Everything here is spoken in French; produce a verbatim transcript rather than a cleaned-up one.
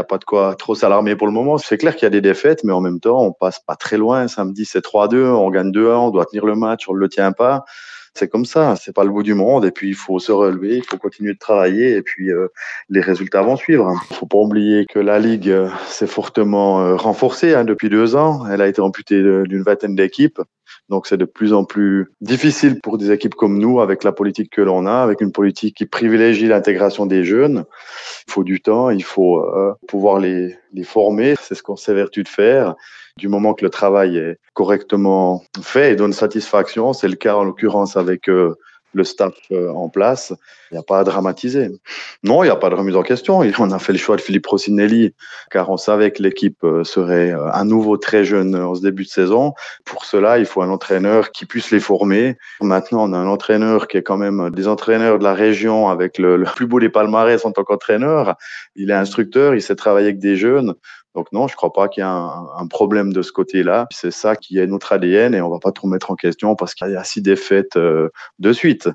a pas de quoi trop s'alarmer pour le moment. C'est clair qu'il y a des défaites, mais en même temps, on passe pas très loin. Samedi, c'est trois deux, on gagne deux un, on doit tenir le match, on le tient pas. C'est comme ça, c'est pas le bout du monde. Et puis, il faut se relever, il faut continuer de travailler. Et puis, euh, les résultats vont suivre. Il faut pas oublier que la Ligue euh, s'est fortement euh, renforcée hein, depuis deux ans. Elle a été amputée de- d'une vingtaine d'équipes. Donc, c'est de plus en plus difficile pour des équipes comme nous, avec la politique que l'on a, avec une politique qui privilégie l'intégration des jeunes. Il faut du temps, il faut euh, pouvoir les, les former. C'est ce qu'on s'évertue de faire. Du moment que le travail est correctement fait et donne satisfaction, c'est le cas en l'occurrence avec euh, le staff euh, en place, il n'y a pas à dramatiser. Non, il n'y a pas de remise en question. On a fait le choix de Philippe Rossinelli car on savait que l'équipe euh, serait euh, à nouveau très jeune en ce début de saison. Pour cela, il faut un entraîneur qui puisse les former. Maintenant, on a un entraîneur qui est quand même des entraîneurs de la région avec le, le plus beau des palmarès en tant qu'entraîneur. Il est instructeur, il sait travailler avec des jeunes. Donc non, je ne crois pas qu'il y a un, un problème de ce côté-là. C'est ça qui est notre A D N et on ne va pas tout mettre en question parce qu'il y a six défaites euh, de suite.